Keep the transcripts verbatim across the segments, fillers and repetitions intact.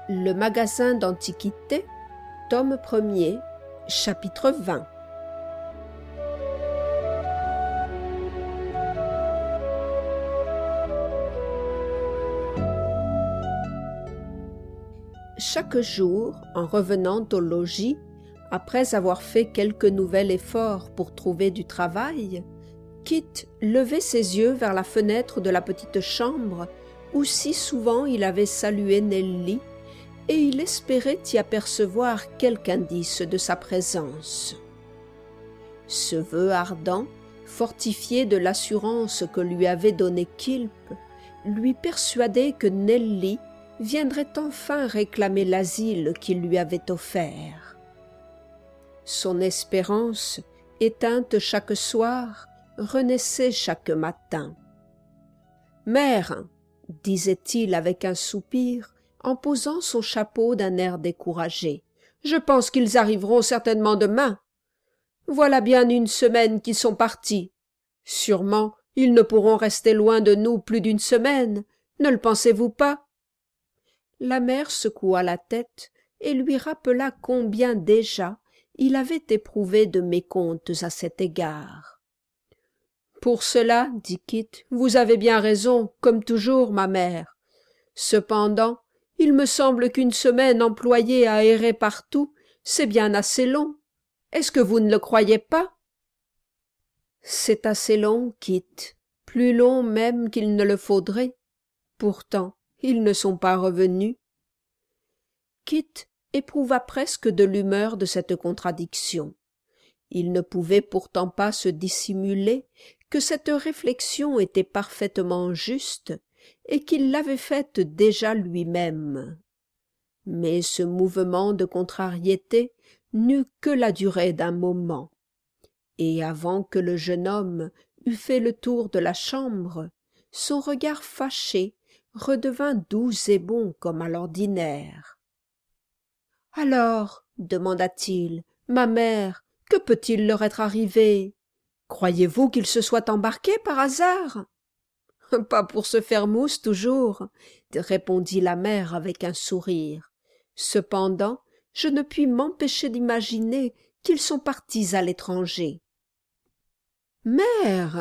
Le magasin d'Antiquités, tome premier, chapitre vingt. Chaque jour, en revenant au logis, après avoir fait quelque nouvel effort pour trouver du travail, Kit levait ses yeux vers la fenêtre de la petite chambre où si souvent il avait salué Nelly, et il espérait y apercevoir quelque indice de sa présence. Ce vœu ardent, fortifié de l'assurance que lui avait donnée Quilp, lui persuadait que Nelly viendrait enfin réclamer l'asile qu'il lui avait offert. Son espérance, éteinte chaque soir, renaissait chaque matin. « Mère, » disait-il avec un soupir, en posant son chapeau d'un air découragé, « je pense qu'ils arriveront certainement demain. Voilà bien une semaine qu'ils sont partis. Sûrement, ils ne pourront rester loin de nous plus d'une semaine, ne le pensez-vous pas ?» La mère secoua la tête et lui rappela combien déjà il avait éprouvé de mécomptes à cet égard. « Pour cela, dit Kit, vous avez bien raison, comme toujours, ma mère. Cependant, il me semble qu'une semaine employée à errer partout, c'est bien assez long. Est-ce que vous ne le croyez pas? » « C'est assez long, Kit, plus long même qu'il ne le faudrait. Pourtant, ils ne sont pas revenus. » Kit éprouva presque de l'humeur de cette contradiction. Il ne pouvait pourtant pas se dissimuler que cette réflexion était parfaitement juste et qu'il l'avait faite déjà lui-même. Mais ce mouvement de contrariété n'eut que la durée d'un moment, et avant que le jeune homme eût fait le tour de la chambre, son regard fâché redevint doux et bon comme à l'ordinaire. « Alors, demanda-t-il, ma mère, que peut-il leur être arrivé? Croyez-vous qu'ils se soient embarqués par hasard? »« Pas pour se faire mousse toujours, » répondit la mère avec un sourire. « Cependant, je ne puis m'empêcher d'imaginer qu'ils sont partis à l'étranger. »« Mère !»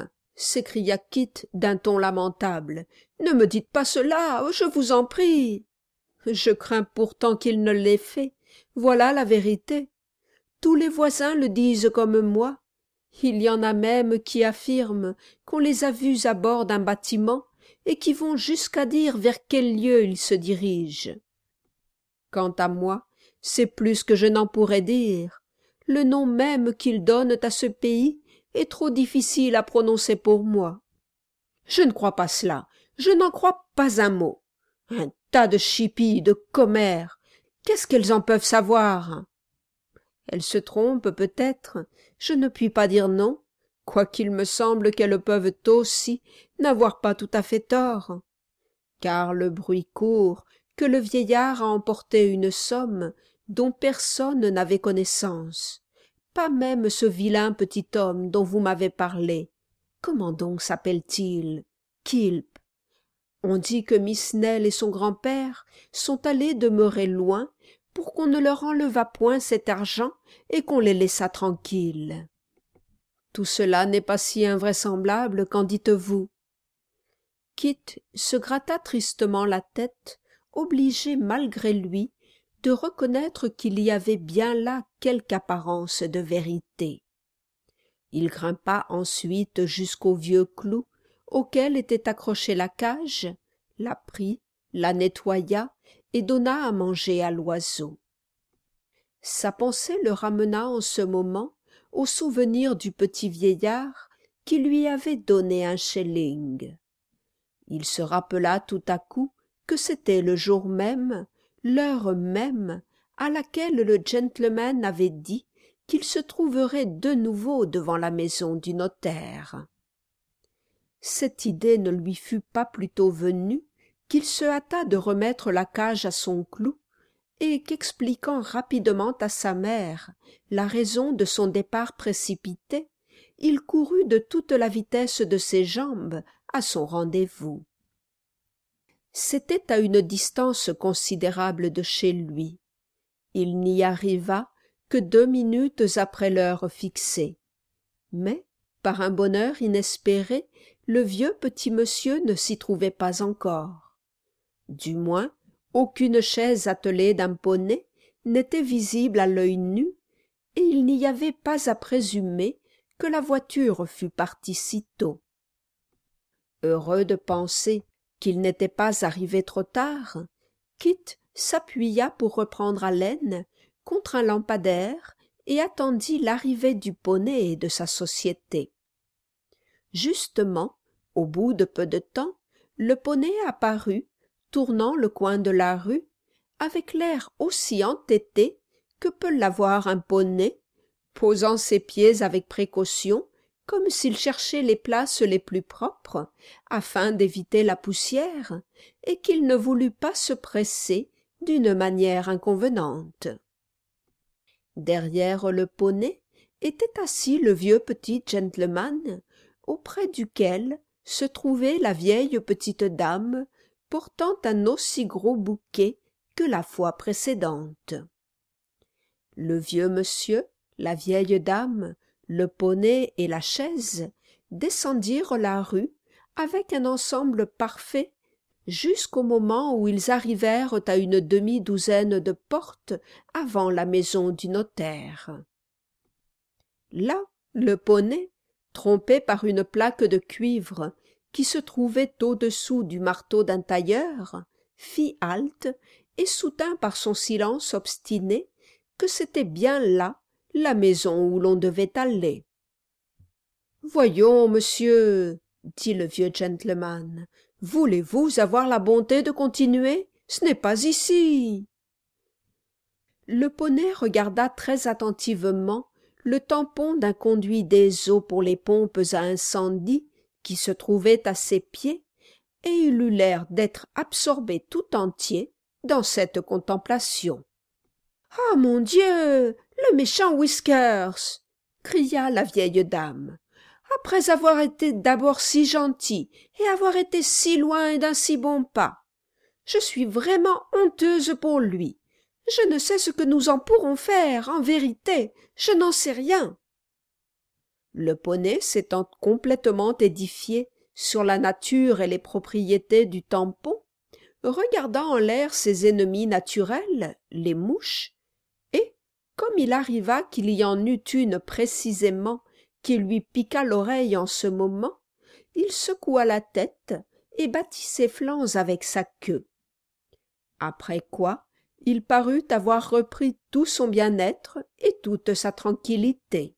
s'écria Kit d'un ton lamentable, « ne me dites pas cela, je vous en prie. » « Je crains pourtant qu'il ne l'ait fait. Voilà la vérité. Tous les voisins le disent comme moi. Il y en a même qui affirment qu'on les a vus à bord d'un bâtiment et qui vont jusqu'à dire vers quel lieu ils se dirigent. Quant à moi, c'est plus que je n'en pourrais dire. Le nom même qu'ils donnent à ce pays est trop difficile à prononcer pour moi. Je ne crois pas cela, je n'en crois pas un mot. Un tas de chippies, de commères, qu'est-ce qu'elles en peuvent savoir? Elles se trompent peut-être, je ne puis pas dire non, quoiqu'il me semble qu'elles peuvent aussi n'avoir pas tout à fait tort. Car le bruit court que le vieillard a emporté une somme dont personne n'avait connaissance, pas même ce vilain petit homme dont vous m'avez parlé. Comment donc s'appelle-t-il? Quilp. On dit que Miss Nell et son grand-père sont allés demeurer loin pour qu'on ne leur enlevât point cet argent et qu'on les laissât tranquilles. Tout cela n'est pas si invraisemblable, qu'en dites-vous? Kit se gratta tristement la tête, obligé malgré lui de reconnaître qu'il y avait bien là quelque apparence de vérité. Il grimpa ensuite jusqu'au vieux clou auquel était accrochée la cage, la prit, la nettoya et donna à manger à l'oiseau. Sa pensée le ramena en ce moment au souvenir du petit vieillard qui lui avait donné un shilling. Il se rappela tout à coup que c'était le jour même, l'heure même, à laquelle le gentleman avait dit qu'il se trouverait de nouveau devant la maison du notaire. Cette idée ne lui fut pas plutôt venue qu'il se hâta de remettre la cage à son clou et qu'expliquant rapidement à sa mère la raison de son départ précipité, il courut de toute la vitesse de ses jambes à son rendez-vous. c'était à une distance considérable de chez lui. Il n'y arriva que deux minutes après l'heure fixée. Mais, par un bonheur inespéré, le vieux petit monsieur ne s'y trouvait pas encore. Du moins, aucune chaise attelée d'un poney n'était visible à l'œil nu, et il n'y avait pas à présumer que la voiture fût partie si tôt. Heureux de penser qu'il n'était pas arrivé trop tard, Kit s'appuya pour reprendre haleine contre un lampadaire et attendit l'arrivée du poney et de sa société. Justement, au bout de peu de temps, le poney apparut, tournant le coin de la rue, avec l'air aussi entêté que peut l'avoir un poney, posant ses pieds avec précaution, comme s'il cherchait les places les plus propres, afin d'éviter la poussière, et qu'il ne voulut pas se presser d'une manière inconvenante. Derrière le poney était assis le vieux petit gentleman, auprès duquel se trouvait la vieille petite dame, portant un aussi gros bouquet que la fois précédente. Le vieux monsieur, la vieille dame, le poney et la chaise descendirent la rue avec un ensemble parfait jusqu'au moment où ils arrivèrent à une demi-douzaine de portes avant la maison du notaire. Là, le poney, trompé par une plaque de cuivre qui se trouvait au-dessous du marteau d'un tailleur, fit halte et soutint par son silence obstiné que c'était bien là la maison où l'on devait aller. « Voyons, monsieur, dit le vieux gentleman, voulez-vous avoir la bonté de continuer? Ce n'est pas ici. » Le poney regarda très attentivement le tampon d'un conduit des eaux pour les pompes à incendie qui se trouvait à ses pieds, et il eut l'air d'être absorbé tout entier dans cette contemplation. « Ah, mon Dieu, le méchant Whiskers !» cria la vieille dame. « Après avoir été d'abord si gentil et avoir été si loin et d'un si bon pas. Je suis vraiment honteuse pour lui. Je ne sais ce que nous en pourrons faire, en vérité, je n'en sais rien. » Le poney s'étant complètement édifié sur la nature et les propriétés du tampon, regarda en l'air ses ennemis naturels, les mouches, et, comme il arriva qu'il y en eût une précisément qui lui piqua l'oreille en ce moment, il secoua la tête et battit ses flancs avec sa queue. Après quoi, il parut avoir repris tout son bien-être et toute sa tranquillité.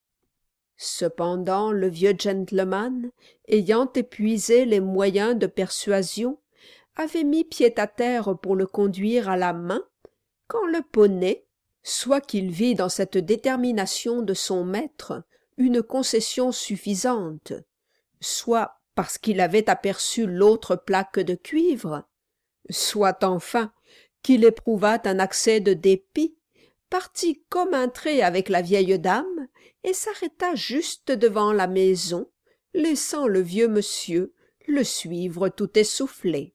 Cependant, le vieux gentleman, ayant épuisé les moyens de persuasion, avait mis pied à terre pour le conduire à la main, quand le poney, soit qu'il vît dans cette détermination de son maître une concession suffisante, soit parce qu'il avait aperçu l'autre plaque de cuivre, soit enfin qu'il éprouvât un accès de dépit, partit comme un trait avec la vieille dame et s'arrêta juste devant la maison, laissant le vieux monsieur le suivre tout essoufflé.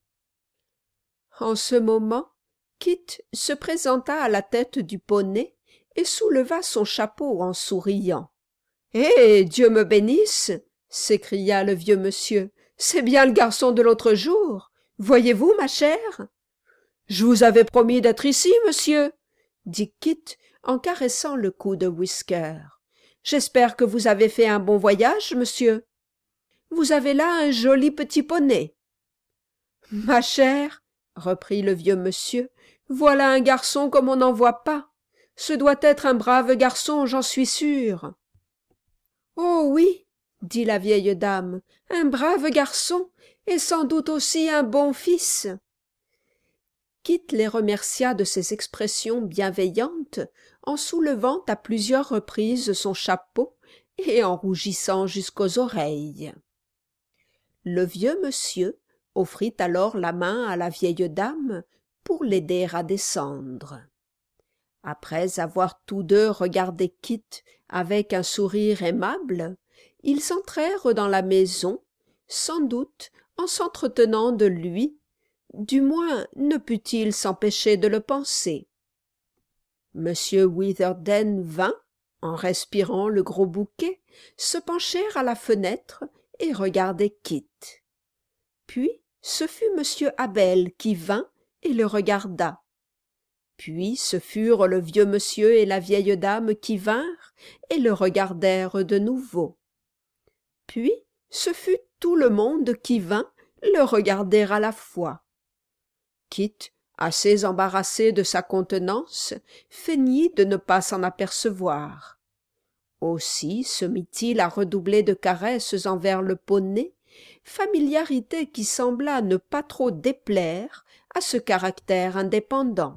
En ce moment, Kit se présenta à la tête du poney et souleva son chapeau en souriant. « Eh, Dieu me bénisse !» s'écria le vieux monsieur. « C'est bien le garçon de l'autre jour. Voyez-vous, ma chère ?»« Je vous avais promis d'être ici, monsieur, » dit Kit en caressant le cou de Whisker. « J'espère que vous avez fait un bon voyage, monsieur. Vous avez là un joli petit poney. »« Ma chère, » reprit le vieux monsieur, « voilà un garçon comme on n'en voit pas. Ce doit être un brave garçon, j'en suis sûre. »« Oh oui, » dit la vieille dame, « un brave garçon, et sans doute aussi un bon fils. » Kit les remercia de ces expressions bienveillantes en soulevant à plusieurs reprises son chapeau et en rougissant jusqu'aux oreilles. Le vieux monsieur offrit alors la main à la vieille dame pour l'aider à descendre. Après avoir tous deux regardé Kit avec un sourire aimable, ils entrèrent dans la maison, sans doute en s'entretenant de lui, Du moins ne put-il s'empêcher de le penser. Monsieur Witherden vint, en respirant le gros bouquet, se pencher à la fenêtre et regarder Kit. Puis ce fut monsieur Abel qui vint et le regarda. Puis ce furent le vieux monsieur et la vieille dame qui vinrent et le regardèrent de nouveau. Puis ce fut tout le monde qui vint le regarder à la fois. Kit, assez embarrassé de sa contenance, feignit de ne pas s'en apercevoir. Aussi se mit-il à redoubler de caresses envers le poney, familiarité qui sembla ne pas trop déplaire à ce caractère indépendant.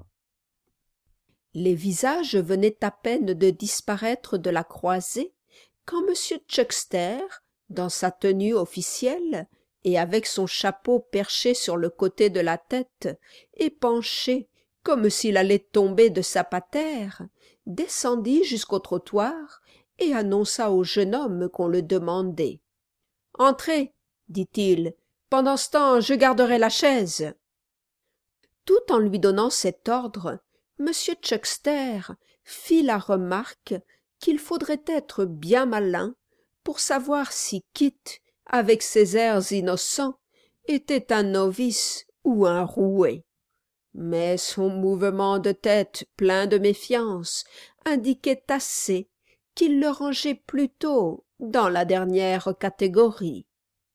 Les visages venaient à peine de disparaître de la croisée quand M. Chuckster, dans sa tenue officielle et avec son chapeau perché sur le côté de la tête et penché comme s'il allait tomber de sa patère, descendit jusqu'au trottoir et annonça au jeune homme qu'on le demandait. « Entrez, dit-il, pendant ce temps je garderai la chaise. » Tout en lui donnant cet ordre, M. Chuckster fit la remarque qu'il faudrait être bien malin pour savoir si Kit, avec ses airs innocents, était un novice ou un roué. Mais son mouvement de tête plein de méfiance indiquait assez qu'il le rangeait plutôt dans la dernière catégorie.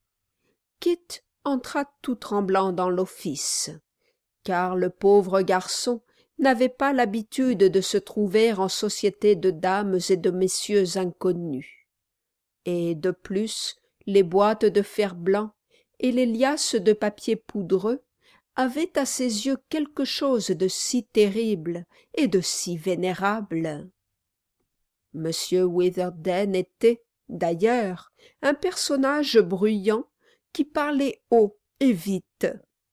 Kit entra tout tremblant dans l'office, car le pauvre garçon n'avait pas l'habitude de se trouver en société de dames et de messieurs inconnus. Et de plus, les boîtes de fer-blanc et les liasses de papier poudreux avaient à ses yeux quelque chose de si terrible et de si vénérable. Monsieur Witherden était, d'ailleurs, un personnage bruyant qui parlait haut et vite.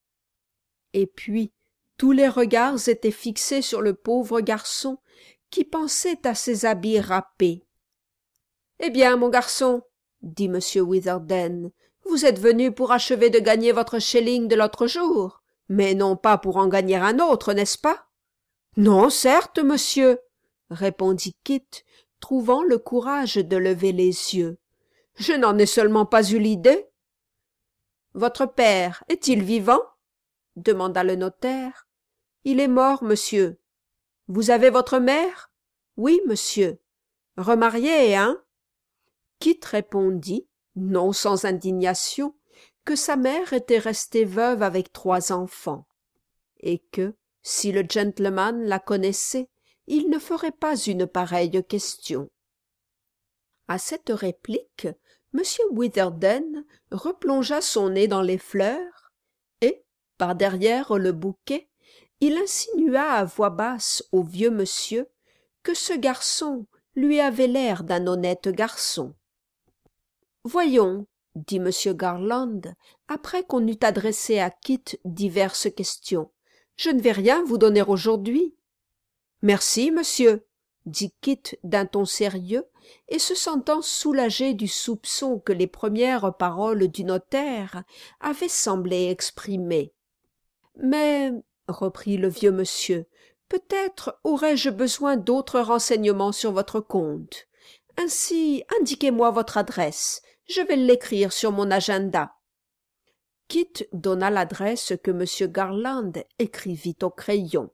Et puis, tous les regards étaient fixés sur le pauvre garçon qui pensait à ses habits râpés. « Eh bien, mon garçon, dit M. Witherden, vous êtes venu pour achever de gagner votre shilling de l'autre jour, mais non pas pour en gagner un autre, n'est-ce pas? »« Non, certes, monsieur, » répondit Kit, trouvant le courage de lever les yeux. « Je n'en ai seulement pas eu l'idée. »« Votre père est-il vivant? » demanda le notaire. « Il est mort, monsieur. »« Vous avez votre mère? »« Oui, monsieur. »« Remariée, hein ?» Kit répondit, non sans indignation, que sa mère était restée veuve avec trois enfants, et que, si le gentleman la connaissait, il ne ferait pas une pareille question. À cette réplique, M. Witherden replongea son nez dans les fleurs, et, par derrière le bouquet, il insinua à voix basse au vieux monsieur que ce garçon lui avait l'air d'un honnête garçon. « Voyons, » dit M. Garland, après qu'on eut adressé à Kit diverses questions, « je ne vais rien vous donner aujourd'hui. »« Merci, monsieur, » dit Kit d'un ton sérieux, et se sentant soulagé du soupçon que les premières paroles du notaire avaient semblé exprimer. « Mais, » reprit le vieux monsieur, « peut-être aurais-je besoin d'autres renseignements sur votre compte. Ainsi, indiquez-moi votre adresse. Je vais l'écrire sur mon agenda. » Kit donna l'adresse que M. Garland écrivit au crayon.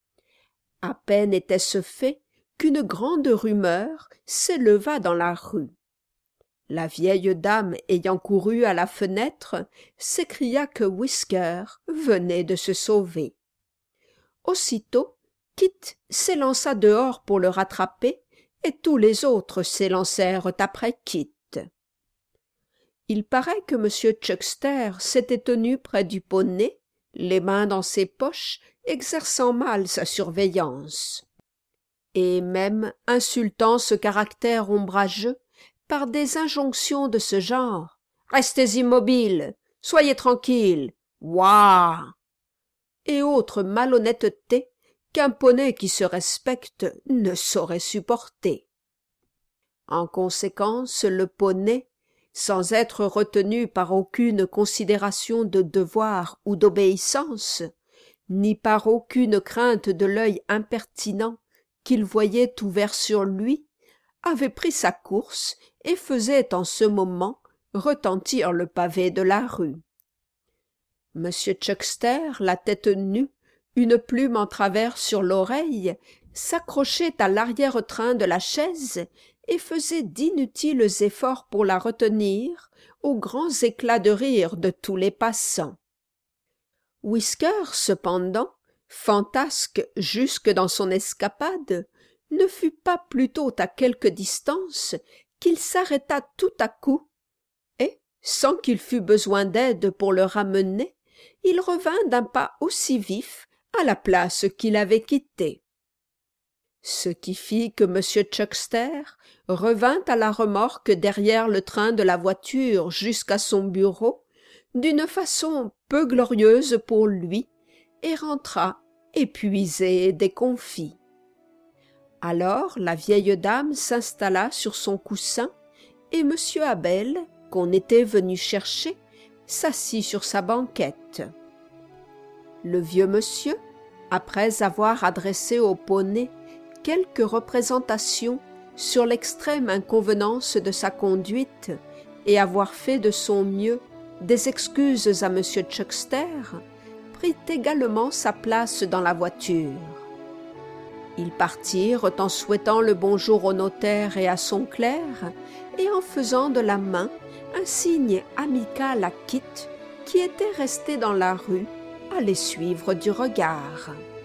À peine était-ce fait qu'une grande rumeur s'éleva dans la rue. La vieille dame ayant couru à la fenêtre, s'écria que Whisker venait de se sauver. Aussitôt, Kit s'élança dehors pour le rattraper, et tous les autres s'élancèrent après Kit. Il paraît que M. Chuckster s'était tenu près du poney, les mains dans ses poches, exerçant mal sa surveillance, et même insultant ce caractère ombrageux par des injonctions de ce genre. « Restez immobiles, soyez tranquilles, ouah !» et autres malhonnêtetés qu'un poney qui se respecte ne saurait supporter. En conséquence, le poney, sans être retenu par aucune considération de devoir ou d'obéissance, ni par aucune crainte de l'œil impertinent qu'il voyait ouvert sur lui, avait pris sa course et faisait en ce moment retentir le pavé de la rue. M. Chuckster, la tête nue, une plume en travers sur l'oreille, s'accrochait à l'arrière-train de la chaise et faisait d'inutiles efforts pour la retenir, aux grands éclats de rire de tous les passants. Whisker, cependant, fantasque jusque dans son escapade, ne fut pas plutôt à quelque distance qu'il s'arrêta tout à coup, et, sans qu'il fût besoin d'aide pour le ramener, il revint d'un pas aussi vif à la place qu'il avait quittée. Ce qui fit que M. Chuckster revint à la remorque derrière le train de la voiture jusqu'à son bureau, d'une façon peu glorieuse pour lui, et rentra épuisé et déconfit. Alors la vieille dame s'installa sur son coussin, et M. Abel, qu'on était venu chercher, s'assit sur sa banquette. Le vieux monsieur, après avoir adressé au poney quelques représentations sur l'extrême inconvenance de sa conduite et avoir fait de son mieux des excuses à M. Chuckster, prit également sa place dans la voiture. Ils partirent en souhaitant le bonjour au notaire et à son clerc, et en faisant de la main un signe amical à Kit, qui était resté dans la rue à les suivre du regard.